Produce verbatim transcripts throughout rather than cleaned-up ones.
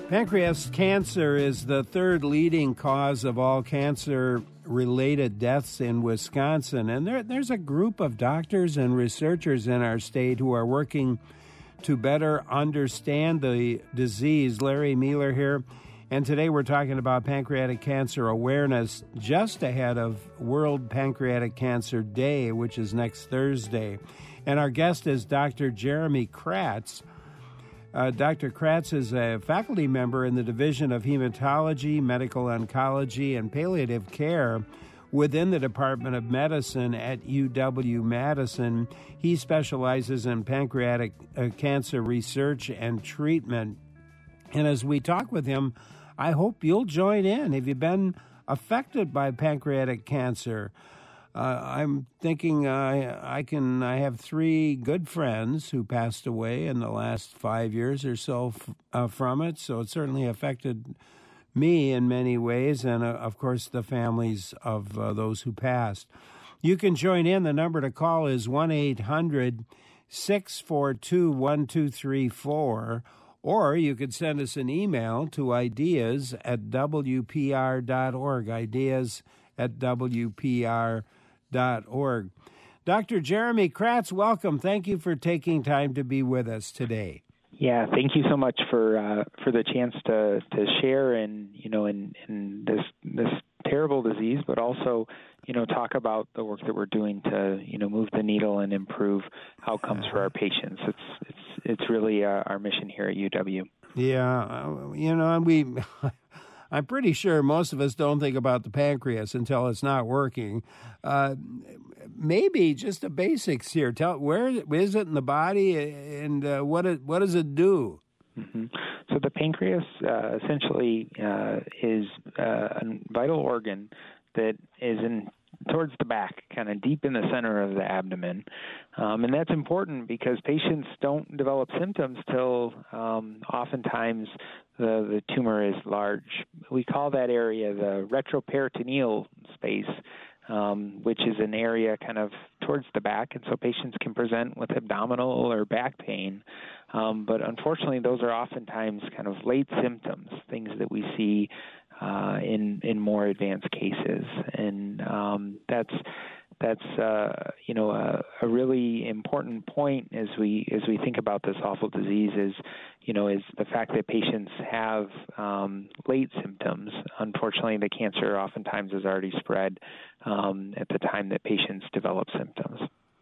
Pancreas cancer is the third leading cause of all cancer-related deaths in Wisconsin. And there, there's a group of doctors and researchers in our state who are working to better understand the disease. Larry Mueller here. And today we're talking about pancreatic cancer awareness just ahead of World Pancreatic Cancer Day, which is next Thursday. And our guest is Doctor Jeremy Kratz. Uh, Doctor Kratz is a faculty member in the Division of Hematology, Medical Oncology, and Palliative Care within the Department of Medicine at U W-Madison. He specializes in pancreatic uh, cancer research and treatment. And as we talk with him, I hope you'll join in. Have you been affected by pancreatic cancer? Uh, I'm thinking uh, I can. I have three good friends who passed away in the last five years or so f- uh, from it. So it certainly affected me in many ways, and uh, of course the families of uh, those who passed. You can join in. The number to call is one eight hundred six four two one two three four, or you could send us an email to ideas at w p r dot org. Ideas at w p r dot org. Doctor Jeremy Kratz, welcome. Thank you for taking time to be with us today. Yeah, thank you so much for uh, for the chance to, to share in you know in, in this this terrible disease, but also you know talk about the work that we're doing to you know move the needle and improve outcomes for our patients. It's it's it's really uh, our mission here at U W. Yeah, uh, you know we. I'm pretty sure most of us don't think about the pancreas until it's not working. Uh, maybe just the basics here. Tell where is it in the body, and uh, what it, what does it do? Mm-hmm. So the pancreas uh, essentially uh, is uh, a vital organ that is in towards the back, kind of deep in the center of the abdomen. Um, and that's important because patients don't develop symptoms till um, oftentimes the, the tumor is large. We call that area the retroperitoneal space, um, which is an area kind of towards the back, and so patients can present with abdominal or back pain. Um, but unfortunately, those are oftentimes kind of late symptoms, things that we see uh, in in more advanced cases, and um, that's that's uh, you know a, a really important point as we as we think about this awful disease is you know is the fact that patients have um, late symptoms. Unfortunately, the cancer oftentimes is already spread um, at the time that patients develop symptoms.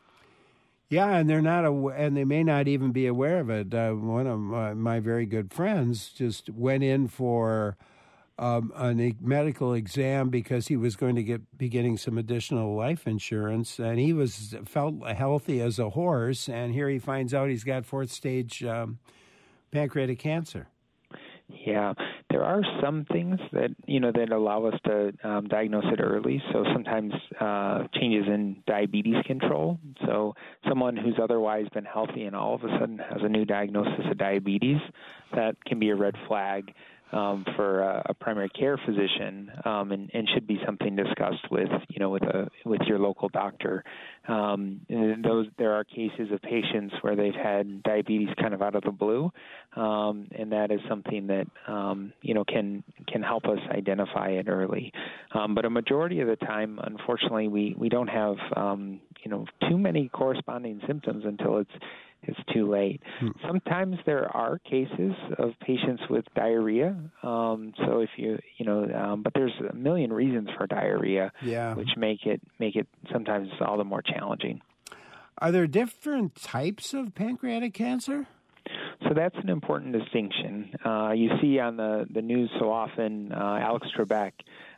Yeah, and they're not aw- and they may not even be aware of it. Uh, one of my, my very good friends just went in for um, a e- medical exam because he was going to get be getting some additional life insurance, and he was felt healthy as a horse. And here he finds out he's got fourth stage um, pancreatic cancer. Yeah, there are some things that you know that allow us to um, diagnose it early. So sometimes uh, changes in diabetes control. So someone who's otherwise been healthy and all of a sudden has a new diagnosis of diabetes, that can be a red flag um, for a, a primary care physician, um, and, and should be something discussed with you know with a with your local doctor. Um, and those there are cases of patients where they've had diabetes kind of out of the blue, um, and that is something that um, you know can can help us identify it early. Um, but a majority of the time, unfortunately, we we don't have um, you know too many corresponding symptoms until it's it's too late. Hmm. Sometimes there are cases of patients with diarrhea. Um, so if you, you know, um, but there's a million reasons for diarrhea, yeah. which make it make it sometimes all the more challenging. Are there different types of pancreatic cancer? So that's an important distinction. Uh, you see on the, the news so often uh, Alex Trebek,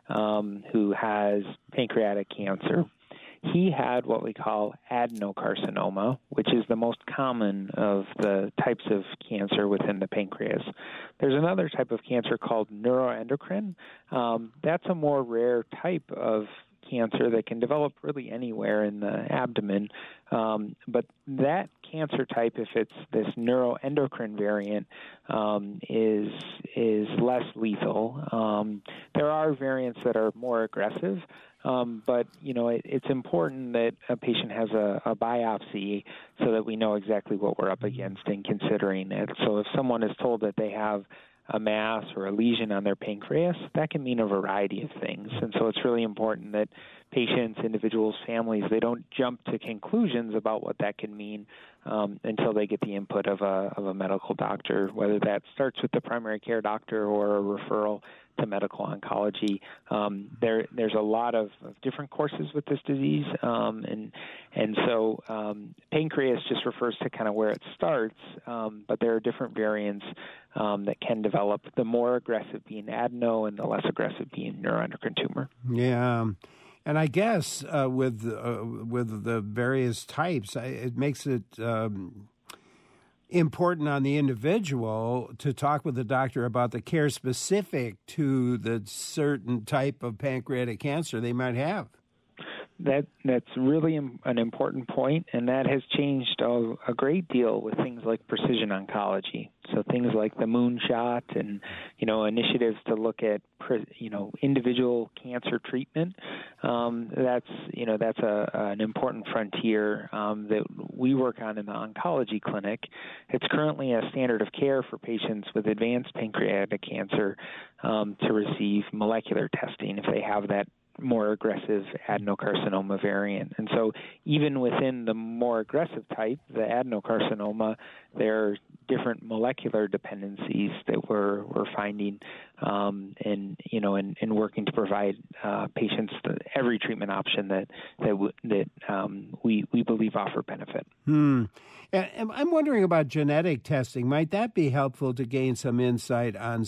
um, who has pancreatic cancer. He had what we call adenocarcinoma, which is the most common of the types of cancer within the pancreas. There's another type of cancer called neuroendocrine. Um, that's a more rare type of cancer that can develop really anywhere in the abdomen. Um, but that cancer type, if it's this neuroendocrine variant, um, is is less lethal. Um, there are variants that are more aggressive, um, but you know it, it's important that a patient has a, a biopsy so that we know exactly what we're up against in considering it. So if someone is told that they have a mass or a lesion on their pancreas, that can mean a variety of things. And so it's really important that patients, individuals, families, they don't jump to conclusions about what that can mean um, until they get the input of a, of a medical doctor, whether that starts with the primary care doctor or a referral to medical oncology. Um, there, there's a lot of, of different courses with this disease, um, and and so um, pancreas just refers to kind of where it starts, um, but there are different variants um, that can develop, the more aggressive being adeno and the less aggressive being neuroendocrine tumor. Yeah. And I guess uh, with uh, with the various types, it makes it um, important on the individual to talk with the doctor about the care specific to the certain type of pancreatic cancer they might have. That that's really an important point, and that has changed a, a great deal with things like precision oncology. So things like the moonshot and, you know, initiatives to look at, you know, individual cancer treatment. Um, that's, you know, that's a, an important frontier um, that we work on in the oncology clinic. It's currently a standard of care for patients with advanced pancreatic cancer um, to receive molecular testing if they have that more aggressive adenocarcinoma variant. And so even within the more aggressive type, the adenocarcinoma, there are different molecular dependencies that we're, we're finding um, and, you know, and, and working to provide uh, patients the, every treatment option that that, w- that um, we, we believe offer benefit. Hmm. And I'm wondering about genetic testing. Might that be helpful to gain some insight on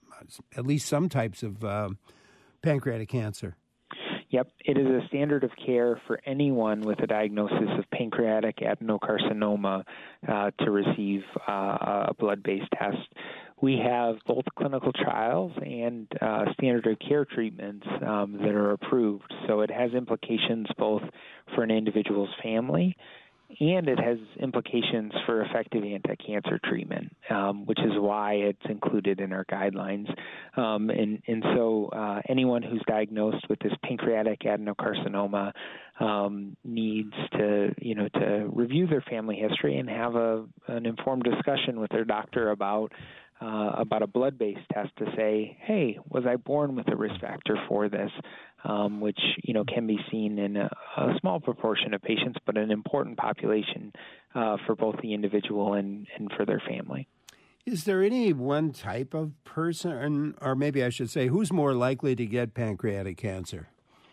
at least some types of uh, pancreatic cancer? Yep, it is a standard of care for anyone with a diagnosis of pancreatic adenocarcinoma uh, to receive uh, a blood-based test. We have both clinical trials and uh, standard of care treatments um, that are approved. So it has implications both for an individual's family, and it has implications for effective anti-cancer treatment, um, which is why it's included in our guidelines. Um, and, and so uh, anyone who's diagnosed with this pancreatic adenocarcinoma um, needs to, you know, to review their family history and have a, an informed discussion with their doctor about Uh, about a blood-based test to say, hey, was I born with a risk factor for this, um, which, you know, can be seen in a, a small proportion of patients, but an important population uh, for both the individual and, and for their family. Is there any one type of person, or maybe I should say, who's more likely to get pancreatic cancer?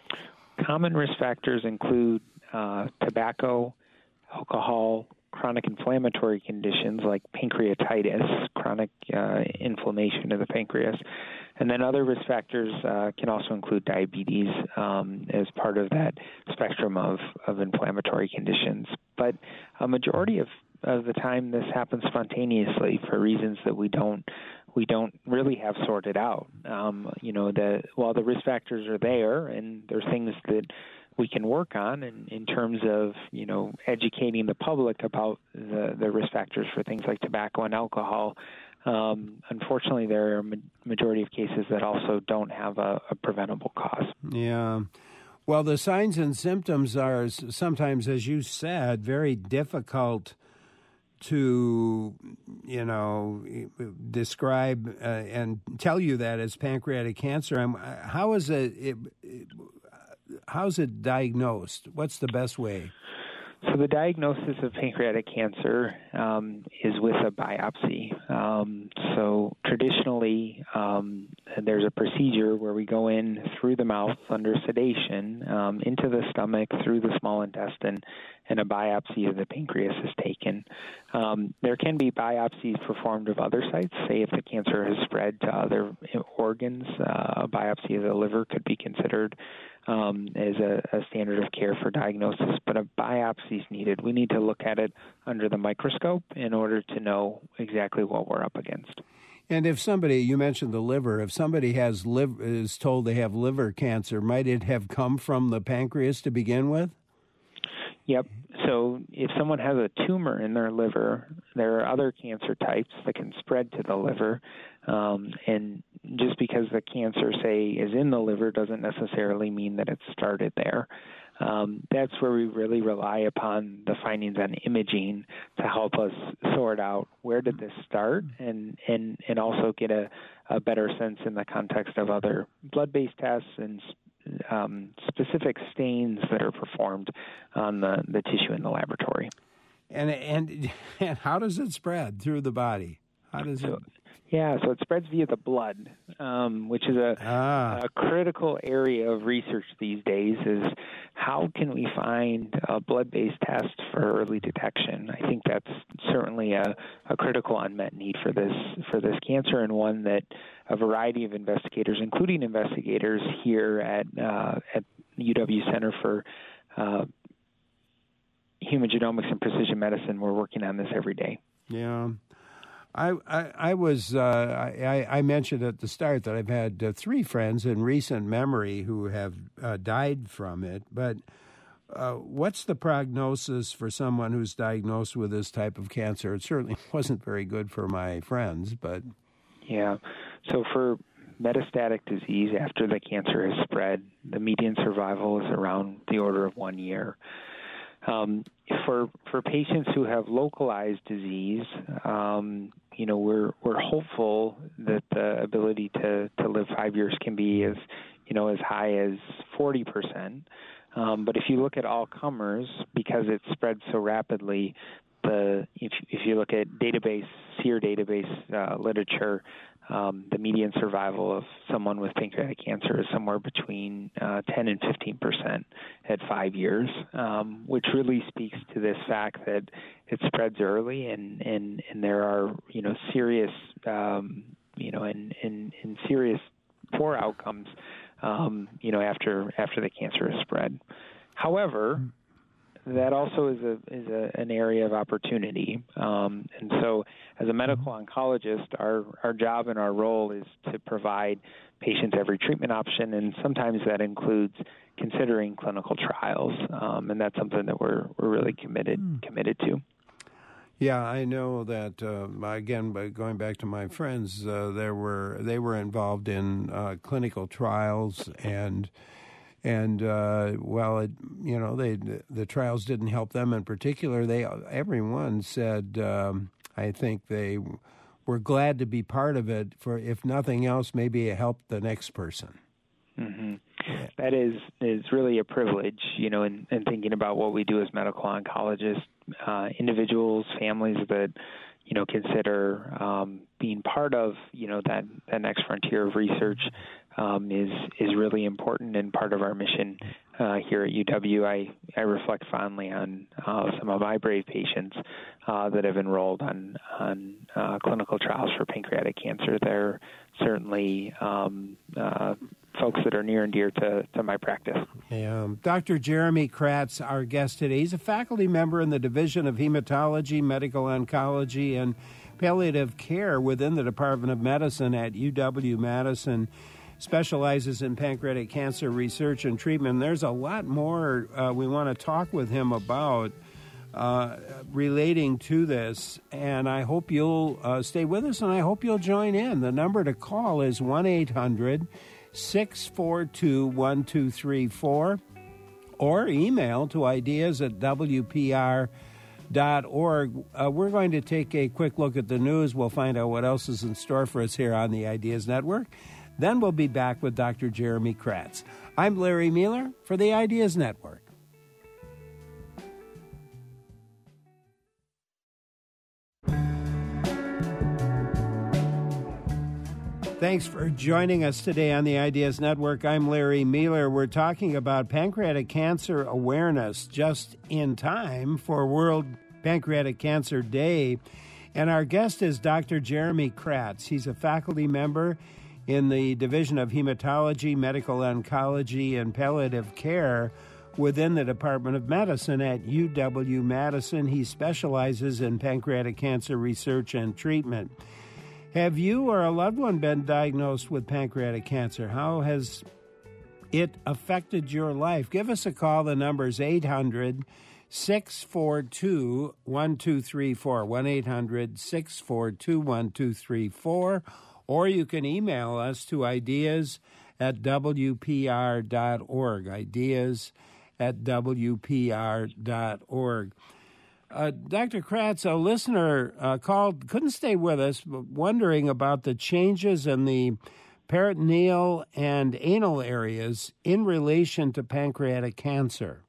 Common risk factors include uh, tobacco, alcohol, chronic inflammatory conditions like pancreatitis, chronic uh, inflammation of the pancreas. And then other risk factors uh, can also include diabetes um, as part of that spectrum of, of inflammatory conditions. But a majority of, of the time this happens spontaneously for reasons that we don't we don't really have sorted out. Um, you know, the, while the risk factors are there and there's things that we can work on in, in terms of, you know, educating the public about the, the risk factors for things like tobacco and alcohol. Um, unfortunately, there are a majority of cases that also don't have a, a preventable cause. Yeah. Well, the signs and symptoms are sometimes, as you said, very difficult to, you know, describe uh, and tell you that as pancreatic cancer. Um, how is it, it, it how's it diagnosed? What's the best way? So the diagnosis of pancreatic cancer um, is with a biopsy. Um, so traditionally, um, there's a procedure where we go in through the mouth under sedation um, into the stomach, through the small intestine, and a biopsy of the pancreas is taken. Um, there can be biopsies performed of other sites. Say if the cancer has spread to other organs, uh, a biopsy of the liver could be considered um, as a, a standard of care for diagnosis, but a biopsy is needed. We need to look at it under the microscope in order to know exactly what we're up against. And if somebody, you mentioned the liver, if somebody has liv- is told they have liver cancer, might it have come from the pancreas to begin with? Yep. So if someone has a tumor in their liver, there are other cancer types that can spread to the liver. Um, and just because the cancer, say, is in the liver doesn't necessarily mean that it started there. um, that's where we really rely upon the findings on imaging to help us sort out where did this start, and and, and also get a, a better sense in the context of other blood-based tests and um, specific stains that are performed on the, the tissue in the laboratory. And and and how does it spread through the body? How does so, it? Yeah, so it spreads via the blood, um, which is a, ah. a critical area of research these days. Is how can we find a blood-based test for early detection? I think that's certainly a, a critical unmet need for this for this cancer, and one that a variety of investigators, including investigators here at uh, at U W Center for uh, Human Genomics and Precision Medicine, we're working on this every day. Yeah. I, I, I was, uh, I, I mentioned at the start that I've had uh, three friends in recent memory who have uh, died from it, but uh, what's the prognosis for someone who's diagnosed with this type of cancer? It certainly wasn't very good for my friends, but... Yeah, so for metastatic disease, after the cancer has spread, the median survival is around the order of one year. Um, for for patients who have localized disease, um, you know, we're we're hopeful that the ability to, to live five years can be as, you know, as high as forty percent. Um, but if you look at all comers, because it spreads so rapidly, the if if you look at database SEER database uh, literature, um, the median survival of someone with pancreatic cancer is somewhere between uh, ten and fifteen percent at five years, um, which really speaks to this fact that it spreads early, and, and, and there are you know serious um, you know and, and, and serious poor outcomes um, you know after after the cancer is spread. However, that also is a is a, an area of opportunity, um, and so as a medical oncologist, our our job and our role is to provide patients every treatment option, and sometimes that includes considering clinical trials, um, and that's something that we're we're really committed mm. committed to. Yeah, I know that. Uh, again, by going back to my friends, uh, there were they were involved in uh, clinical trials, and. And uh, well, it, you know, they the trials didn't help them in particular. They everyone said, um, I think they were glad to be part of it. For if nothing else, maybe it helped the next person. Mm-hmm. Yeah. That is is really a privilege, you know, in, in thinking about what we do as medical oncologists. Uh, individuals, families that you know consider um, being part of you know that that next frontier of research. Um, is is really important and part of our mission uh, here at U W. I, I reflect fondly on uh, some of my brave patients uh, that have enrolled on on uh, clinical trials for pancreatic cancer. They're certainly um, uh, folks that are near and dear to, to my practice. Yeah. Doctor Jeremy Kratz, our guest today. He's a faculty member in the Division of Hematology, Medical Oncology, and Palliative Care within the Department of Medicine at U W-Madison. Specializes in pancreatic cancer research and treatment. There's a lot more uh, we want to talk with him about uh, relating to this, and I hope you'll uh, stay with us, and I hope you'll join in. The number to call is one eight hundred six four two one two three four, or email to ideas at w p r dot org. Uh, we're going to take a quick look at the news. We'll find out what else is in store for us here on the Ideas Network. Then we'll be back with Doctor Jeremy Kratz. I'm Larry Mueller for the Ideas Network. Thanks for joining us today on the Ideas Network. I'm Larry Mueller. We're talking about pancreatic cancer awareness just in time for World Pancreatic Cancer Day. And our guest is Doctor Jeremy Kratz. He's a faculty member in the Division of Hematology, Medical Oncology, and Palliative Care within the Department of Medicine at U W-Madison. He specializes in pancreatic cancer research and treatment. Have you or a loved one been diagnosed with pancreatic cancer? How has it affected your life? Give us a call. The number is eight hundred six four two one two three four, one eight hundred six four two one two three four. Or you can email us to ideas at w p r dot org, ideas at W P R dot org. Uh, Doctor Kratz, a listener uh, called, couldn't stay with us, but wondering about the changes in the peritoneal and anal areas in relation to pancreatic cancer.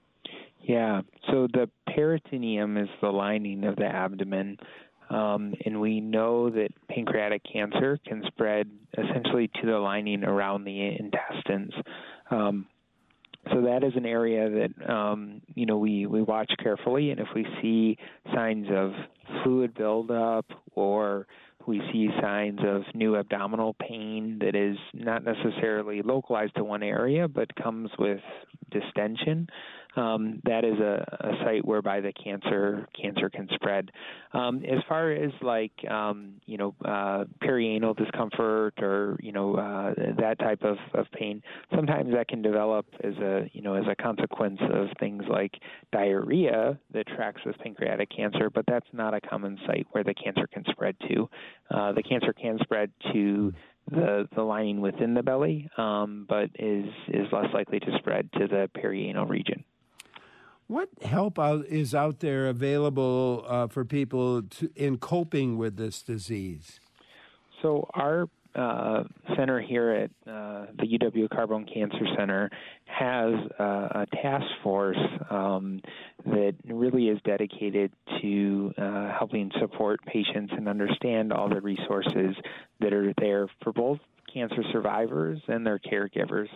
Yeah, so the peritoneum is the lining of the abdomen, um, and we know that pancreatic cancer can spread essentially to the lining around the intestines. Um, so that is an area that, um, you know, we, we watch carefully, and if we see signs of fluid buildup or we see signs of new abdominal pain that is not necessarily localized to one area but comes with distension, um, that is a, a site whereby the cancer cancer can spread. Um, as far as like um, you know uh, perianal discomfort or you know uh, that type of, of pain, sometimes that can develop as a you know as a consequence of things like diarrhea that tracks with pancreatic cancer, but that's not a common site where the cancer can spread to. Uh, the cancer can spread to the the lining within the belly, um, but is is less likely to spread to the perianal region. What help out, is out there available uh, for people to, in coping with this disease? So our uh, center here at uh, the U W Carbone Cancer Center has uh, a task force um, that really is dedicated to uh, helping support patients and understand all the resources that are there for both cancer survivors and their caregivers.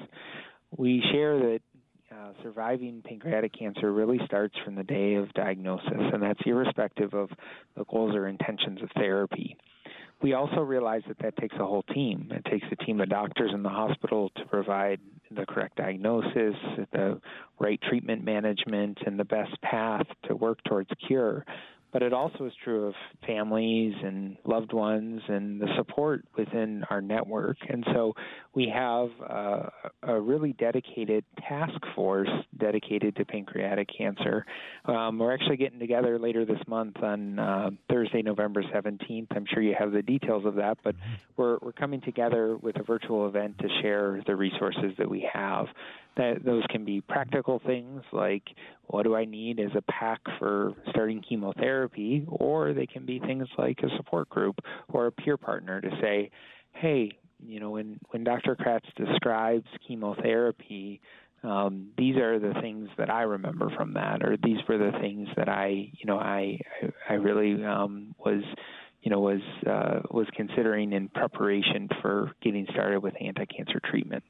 We share that Uh, surviving pancreatic cancer really starts from the day of diagnosis, and that's irrespective of the goals or intentions of therapy. We also realize that that takes a whole team. It takes a team of doctors in the hospital to provide the correct diagnosis, the right treatment management, and the best path to work towards cure. But it also is true of families and loved ones and the support within our network. And so we have uh, a really dedicated task force dedicated to pancreatic cancer. Um, we're actually getting together later this month on uh, Thursday, November seventeenth. I'm sure you have the details of that, but we're, we're coming together with a virtual event to share the resources that we have. That those can be practical things like what do I need as a pack for starting chemotherapy, or they can be things like a support group or a peer partner to say, hey, you know, when, when Doctor Kratz describes chemotherapy, um, these are the things that I remember from that, or these were the things that I, you know, I I really um, was, you know, was uh, was considering in preparation for getting started with anti-cancer treatment.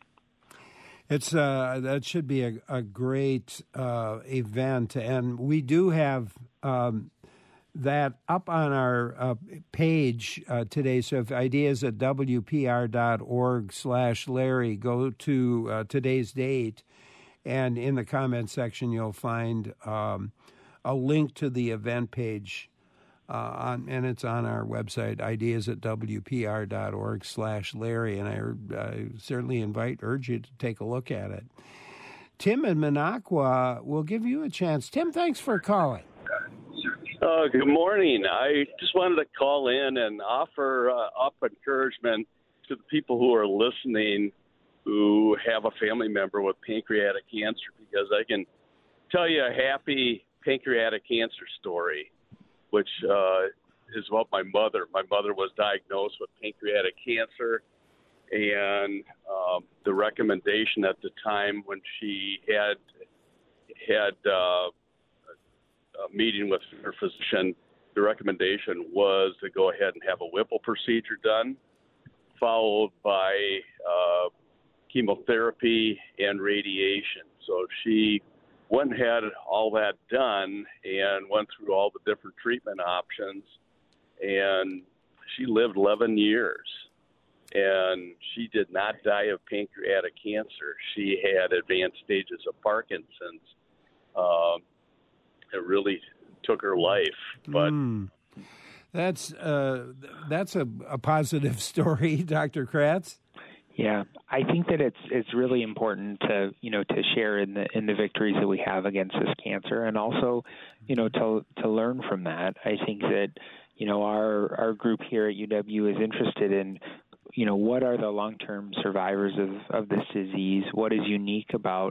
It's uh, that should be a, a great uh, event, and we do have um, that up on our uh, page uh, today. So if ideas at W P R dot org slash Larry, go to uh, today's date, and in the comment section you'll find um, a link to the event page. Uh, on, and it's on our website, ideas at W P R dot org slash Larry, and I uh, certainly invite, urge you to take a look at it. Tim in Minocqua will give you a chance. Tim, thanks for calling. Uh, good morning. I just wanted to call in and offer uh, up encouragement to the people who are listening who have a family member with pancreatic cancer, because I can tell you a happy pancreatic cancer story, which uh, is about my mother. My mother was diagnosed with pancreatic cancer, and um, the recommendation at the time when she had had uh, a meeting with her physician, the recommendation was to go ahead and have a Whipple procedure done, followed by uh, chemotherapy and radiation. So she went and had all that done and went through all the different treatment options, and she lived eleven years, and she did not die of pancreatic cancer. She had advanced stages of Parkinson's. Um, it really took her life, but mm. that's uh, that's a, a positive story, Doctor Kratz. Yeah, I think that it's it's really important to you know to share in the in the victories that we have against this cancer, and also you know to to learn from that. I think that you know our our group here at U W is interested in you know what are the long-term survivors of of this disease, what is unique about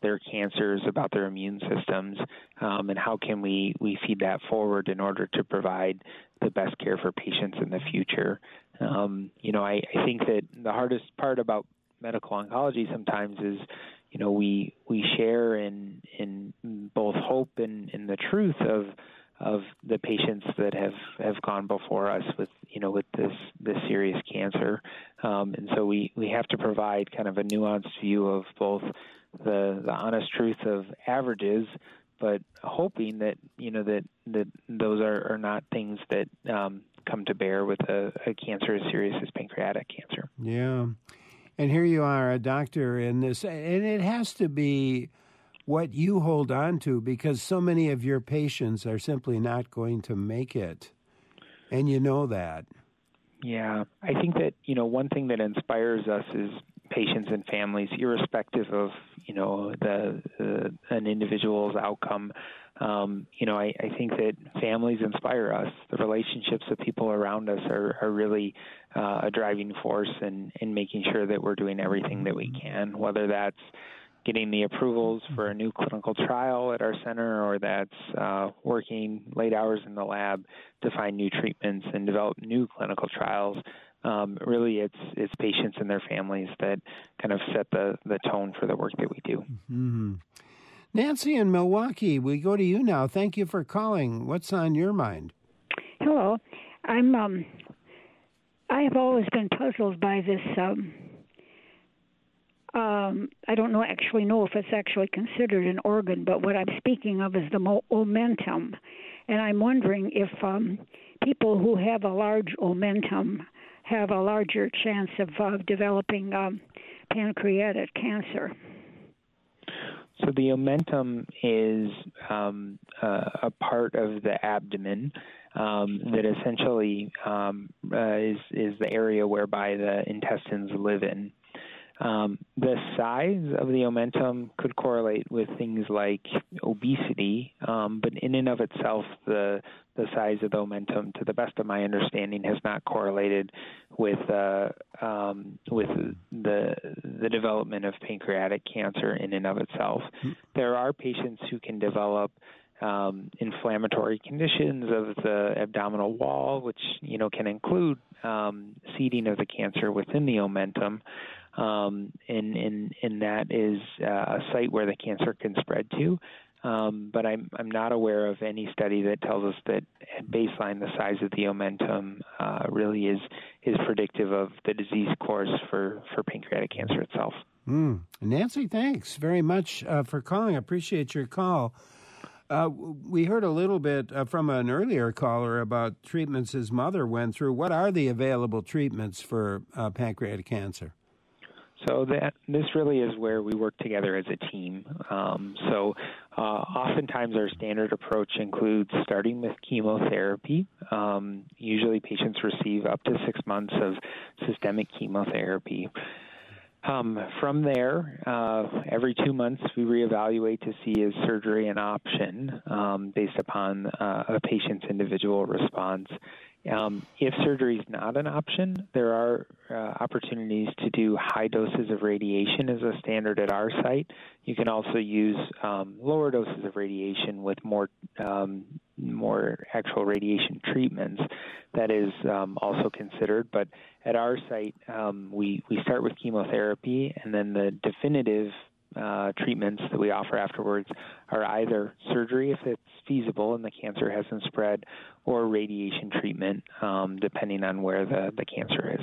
their cancers, about their immune systems, um, and how can we, we feed that forward in order to provide the best care for patients in the future. Um, you know, I, I think that the hardest part about medical oncology sometimes is, you know, we we share in in both hope and, and the truth of of the patients that have, have gone before us with, you know, with this, this serious cancer. Um, and so we, we have to provide kind of a nuanced view of both the, the honest truth of averages, but hoping that, you know, that, that those are, are not things that um, come to bear with a, a cancer as serious as pancreatic cancer. Yeah. And here you are, a doctor in this, and it has to be what you hold on to, because so many of your patients are simply not going to make it. And you know that. Yeah. I think that, you know, one thing that inspires us is patients and families, irrespective of, you know, the uh, an individual's outcome. Um, you know, I, I think that families inspire us. The relationships of people around us are, are really uh, a driving force in, in making sure that we're doing everything that we can, whether that's getting the approvals for a new clinical trial at our center, or that's uh, working late hours in the lab to find new treatments and develop new clinical trials. Um, really, it's it's patients and their families that kind of set the, the tone for the work that we do. Mm-hmm. Nancy in Milwaukee, we go to you now. Thank you for calling. What's on your mind? Hello. I'm. Um, I have always been puzzled by this. Um, Um, I don't know actually know if it's actually considered an organ, but what I'm speaking of is the mo- omentum. And I'm wondering if um, people who have a large omentum have a larger chance of uh, developing um, pancreatic cancer. So the omentum is um, uh, a part of the abdomen um, that essentially um, uh, is, is the area whereby the intestines live in. Um, the size of the omentum could correlate with things like obesity, um, but in and of itself, the the size of the omentum, to the best of my understanding, has not correlated with uh, um, with the the development of pancreatic cancer in and of itself. Mm-hmm. There are patients who can develop um, inflammatory conditions of the abdominal wall, which you know can include um, seeding of the cancer within the omentum. Um, and, and, and that is uh, a site where the cancer can spread to. Um, but I'm, I'm not aware of any study that tells us that at baseline the size of the omentum uh, really is is predictive of the disease course for, for pancreatic cancer itself. Mm. Nancy, thanks very much uh, for calling. I appreciate your call. Uh, we heard a little bit uh, from an earlier caller about treatments his mother went through. What are the available treatments for uh, pancreatic cancer? So that this really is where we work together as a team. Um, so uh, oftentimes our standard approach includes starting with chemotherapy. Um, usually patients receive up to six months of systemic chemotherapy. Um, from there, uh, every two months we reevaluate to see is surgery an option um, based upon uh, a patient's individual response. Um, if surgery is not an option, there are uh, opportunities to do high doses of radiation as a standard at our site. You can also use um, lower doses of radiation with more um, more actual radiation treatments. That is um, also considered. But at our site, um, we, we start with chemotherapy, and then the definitive Uh, treatments that we offer afterwards are either surgery if it's feasible and the cancer hasn't spread, or radiation treatment, um, depending on where the, the cancer is.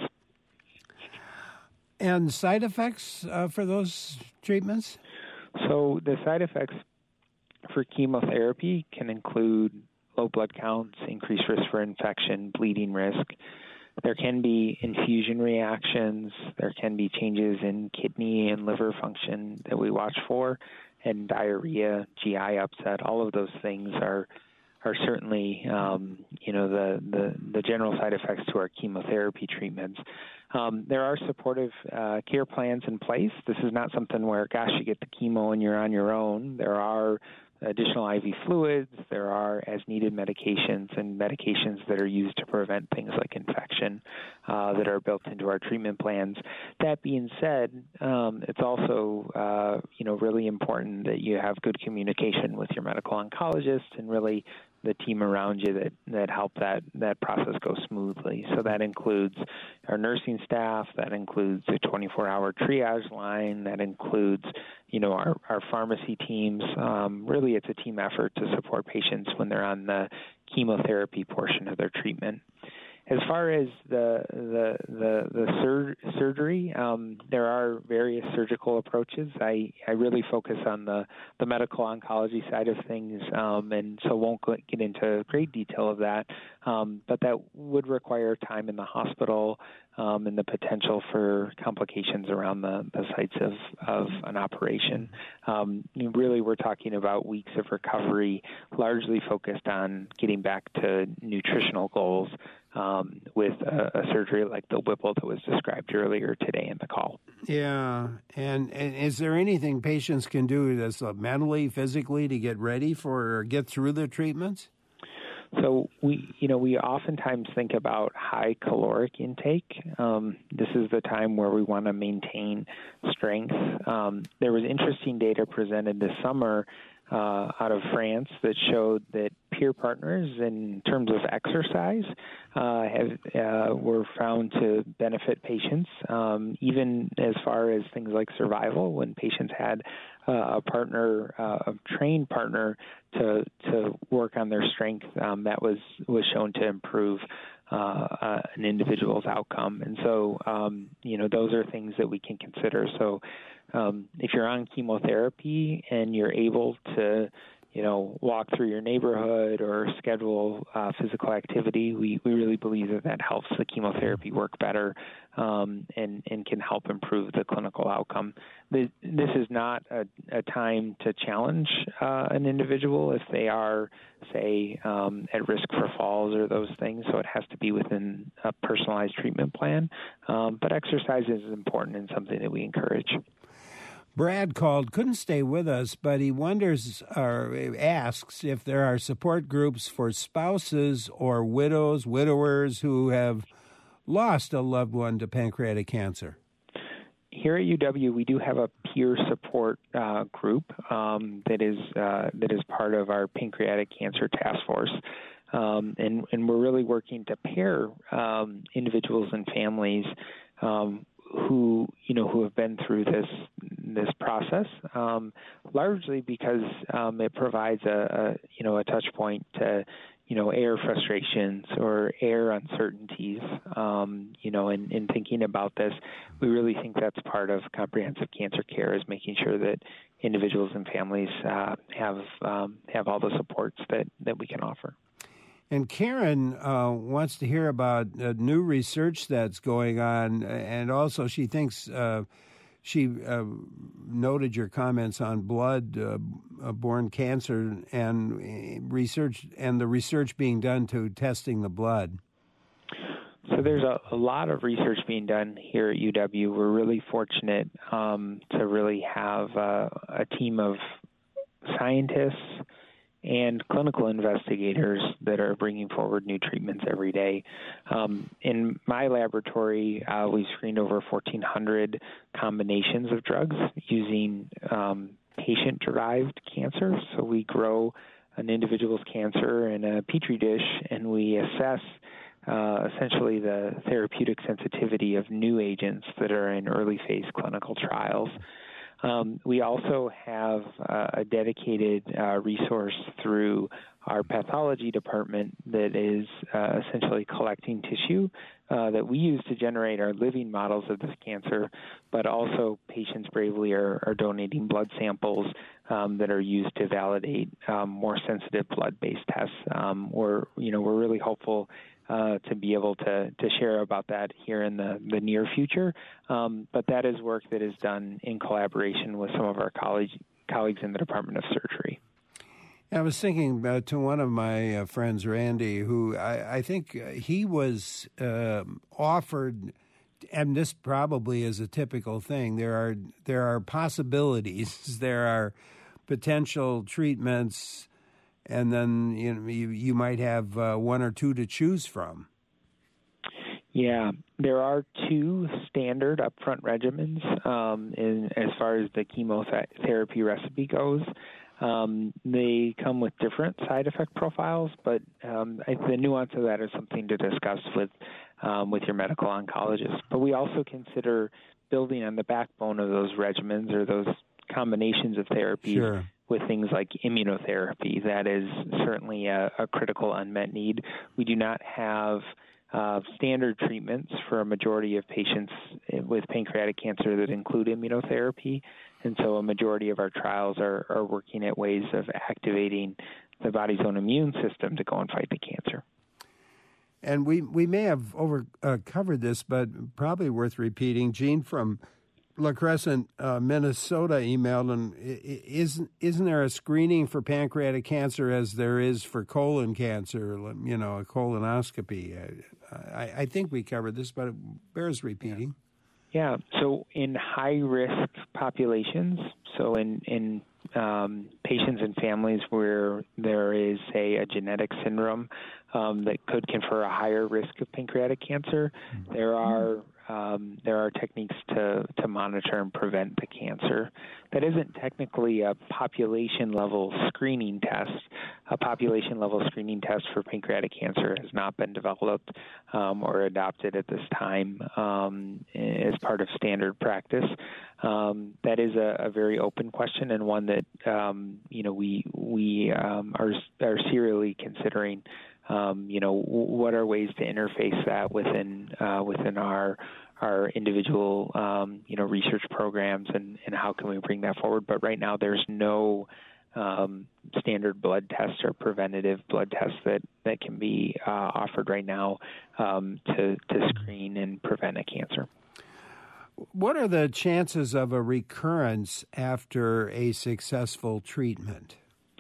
And side effects uh, for those treatments? So the side effects for chemotherapy can include low blood counts, increased risk for infection, bleeding risk. There can be infusion reactions. There can be changes in kidney and liver function that we watch for, and diarrhea, G I upset. All of those things are are certainly, um, you know, the, the, the general side effects to our chemotherapy treatments. Um, there are supportive uh, care plans in place. This is not something where, gosh, you get the chemo and you're on your own. There are additional I V fluids, there are as-needed medications and medications that are used to prevent things like infection uh, that are built into our treatment plans. That being said, um, it's also uh, you know really important that you have good communication with your medical oncologist and really the team around you that, that help that, that process go smoothly. So that includes our nursing staff, that includes a twenty-four hour triage line, that includes, you know, our, our pharmacy teams. Um, really, it's a team effort to support patients when they're on the chemotherapy portion of their treatment. As far as the the the, the sur- surgery, um, there are various surgical approaches. I, I really focus on the, the medical oncology side of things, um, and so won't get into great detail of that. Um, but that would require time in the hospital um, and the potential for complications around the, the sites of, of an operation. Um, really, we're talking about weeks of recovery, largely focused on getting back to nutritional goals. Um, with a, a surgery like the Whipple that was described earlier today in the call. Yeah, and, and is there anything patients can do that's uh, mentally, physically to get ready for or get through the treatments? So we, you know, we oftentimes think about high caloric intake. Um, this is the time where we want to maintain strength. Um, there was interesting data presented this summer Uh, out of France that showed that peer partners in terms of exercise uh, have uh, were found to benefit patients, um, even as far as things like survival. When patients had uh, a partner, uh, a trained partner to to work on their strength, um, that was was shown to improve uh, uh, an individual's outcome. And so, um, you know, those are things that we can consider. So. Um, if you're on chemotherapy and you're able to, you know, walk through your neighborhood or schedule uh, physical activity, we, we really believe that that helps the chemotherapy work better um, and, and can help improve the clinical outcome. This, this is not a, a time to challenge uh, an individual if they are, say, um, at risk for falls or those things, so it has to be within a personalized treatment plan. Um, but exercise is important and something that we encourage. Brad called, couldn't stay with us, but he wonders or asks if there are support groups for spouses or widows, widowers who have lost a loved one to pancreatic cancer. Here at U W, we do have a peer support uh, group um, that is uh, that is part of our pancreatic cancer task force. Um, and, and we're really working to pair um, individuals and families um, who you know who have been through this this process, um, largely because um, it provides a, a you know a touch point to you know air frustrations or air uncertainties. Um, you know, in, in thinking about this, we really think that's part of comprehensive cancer care, is making sure that individuals and families uh, have um, have all the supports that, that we can offer. And Karen uh, wants to hear about uh, new research that's going on, and also she thinks uh, she uh, noted your comments on blood-borne uh, cancer and research, and the research being done to testing the blood. So there's a, a lot of research being done here at U W. We're really fortunate um, to really have uh, a team of scientists and clinical investigators that are bringing forward new treatments every day. Um, in my laboratory, uh, we screened over fourteen hundred combinations of drugs using um, patient-derived cancer. So we grow an individual's cancer in a petri dish, and we assess uh, essentially the therapeutic sensitivity of new agents that are in early-phase clinical trials. Um, we also have uh, a dedicated uh, resource through our pathology department that is uh, essentially collecting tissue uh, that we use to generate our living models of this cancer, but also patients bravely are, are donating blood samples um, that are used to validate um, more sensitive blood-based tests. Um, we're, you know, we're really hopeful Uh, to be able to, to share about that here in the, the near future. Um, but that is work that is done in collaboration with some of our colleagues, colleagues in the Department of Surgery. I was thinking uh, to one of my uh, friends, Randy, who I, I think he was uh, offered, and this probably is a typical thing, there are there are possibilities, there are potential treatments, and then you know, you, you might have uh, one or two to choose from. Yeah, there are two standard upfront regimens um, in, as far as the chemotherapy recipe goes. Um, they come with different side effect profiles, but um, I, the nuance of that is something to discuss with um, with your medical oncologist. But we also consider building on the backbone of those regimens or those combinations of therapies sure. with things like immunotherapy. That is certainly a, a critical unmet need. We do not have Uh, standard treatments for a majority of patients with pancreatic cancer that include immunotherapy, and so a majority of our trials are, are working at ways of activating the body's own immune system to go and fight the cancer. And we, we may have over uh, covered this, but probably worth repeating. Gene from La Crescent, uh, Minnesota, emailed, and isn't isn't there a screening for pancreatic cancer as there is for colon cancer? You know, a colonoscopy. I, I think we covered this, but it bears repeating. Yeah. yeah. So in high risk populations, so in in um, patients and families where there is, say, a genetic syndrome um, that could confer a higher risk of pancreatic cancer, mm-hmm. there are Um, there are techniques to, to monitor and prevent the cancer. That isn't technically a population-level screening test. A population-level screening test for pancreatic cancer has not been developed um, or adopted at this time um, as part of standard practice. Um, that is a, a very open question and one that um, you know we we um, are are serially considering. Um, you know, what are ways to interface that within uh, within our our individual um, you know research programs, and, and how can we bring that forward? But right now, there's no um, standard blood test or preventative blood test that, that can be uh, offered right now um, to to screen and prevent a cancer. What are the chances of a recurrence after a successful treatment?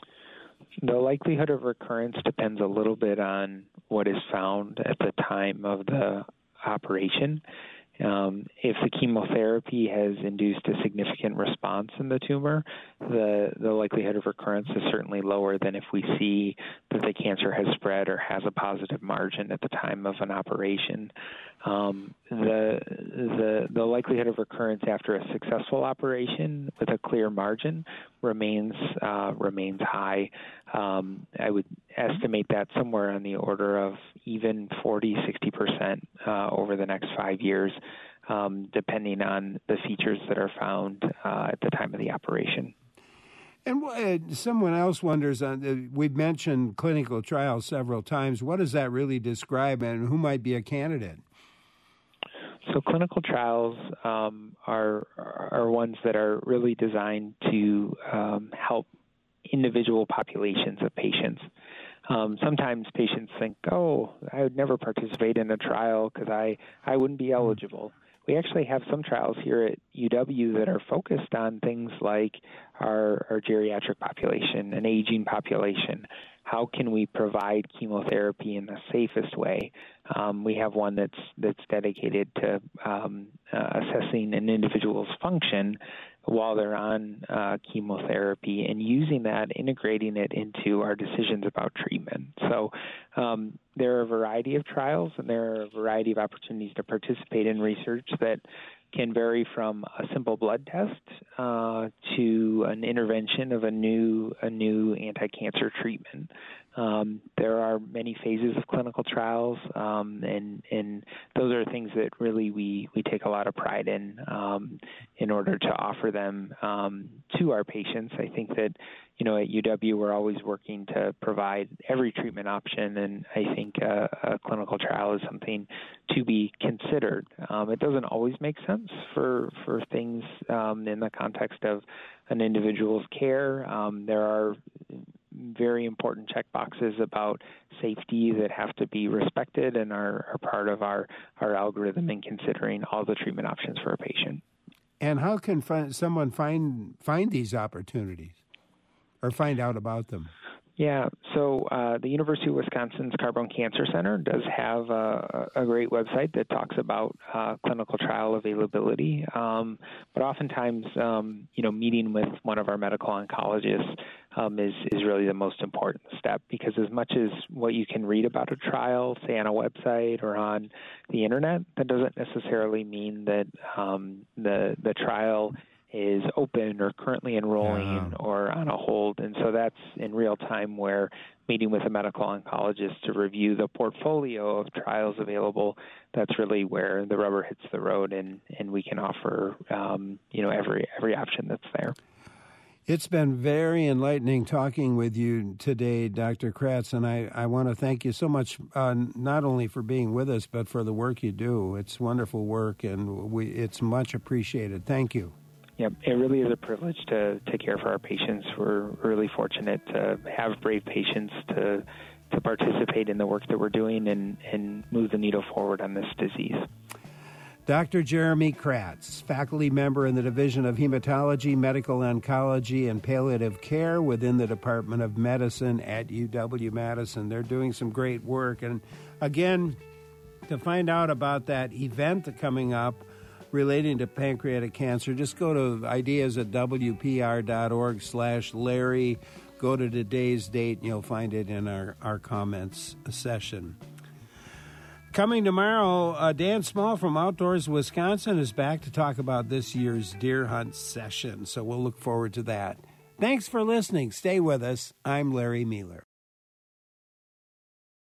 The likelihood of recurrence depends a little bit on what is found at the time of the operation. Um, if the chemotherapy has induced a significant response in the tumor, the, the likelihood of recurrence is certainly lower than if we see that the cancer has spread or has a positive margin at the time of an operation. Um, the, the, the likelihood of recurrence after a successful operation with a clear margin remains uh, remains high. Um, I would estimate that somewhere on the order of even forty, sixty percent uh, over the next five years, um, depending on the features that are found uh, at the time of the operation. And uh, someone else wonders, uh, we've mentioned clinical trials several times. What does that really describe, and who might be a candidate? So clinical trials um, are are ones that are really designed to um, help individual populations of patients. Um, sometimes patients think, oh, I would never participate in a trial because I, I wouldn't be eligible. We actually have some trials here at U W that are focused on things like our, our geriatric population, an aging population. How can we provide chemotherapy in the safest way? Um, we have one that's that's dedicated to um, uh, assessing an individual's function while they're on uh, chemotherapy and using that, integrating it into our decisions about treatment. So um, there are a variety of trials, and there are a variety of opportunities to participate in research that can vary from a simple blood test uh, to an intervention of a new a new anti-cancer treatment. Um, there are many phases of clinical trials, um, and and those are things that really we, we take a lot of pride in um, in order to offer them um, to our patients. I think that, you know, at U W we're always working to provide every treatment option, and I think uh, a clinical trial is something to be considered. Um, it doesn't always make sense for for things um, in the context of an individual's care. Um, there are very important checkboxes about safety that have to be respected and are, are part of our, our algorithm in considering all the treatment options for a patient. And how can fi- someone find find these opportunities or find out about them? Yeah, so uh, the University of Wisconsin's Carbone Cancer Center does have a, a great website that talks about uh, clinical trial availability. Um, but oftentimes, um, you know, meeting with one of our medical oncologists um, is, is really the most important step, because as much as what you can read about a trial, say on a website or on the internet, that doesn't necessarily mean that um, the the trial is open or currently enrolling yeah. or on a hold. And so that's in real time, where meeting with a medical oncologist to review the portfolio of trials available, that's really where the rubber hits the road, and, and we can offer, um, you know, every every option that's there. It's been very enlightening talking with you today, Doctor Kratz, and I, I want to thank you so much, uh, not only for being with us, but for the work you do. It's wonderful work, and we, it's much appreciated. Thank you. Yeah, it really is a privilege to take care for our patients. We're really fortunate to have brave patients to to participate in the work that we're doing and, and move the needle forward on this disease. Doctor Jeremy Kratz, faculty member in the Division of Hematology, Medical Oncology, and Palliative Care within the Department of Medicine at U W-Madison. They're doing some great work. And again, to find out about that event coming up relating to pancreatic cancer, just go to ideas at W P R dot org slash Larry. Go to today's date, and you'll find it in our, our comments session. Coming tomorrow, uh, Dan Small from Outdoors Wisconsin is back to talk about this year's deer hunt session, so we'll look forward to that. Thanks for listening. Stay with us. I'm Larry Mueller.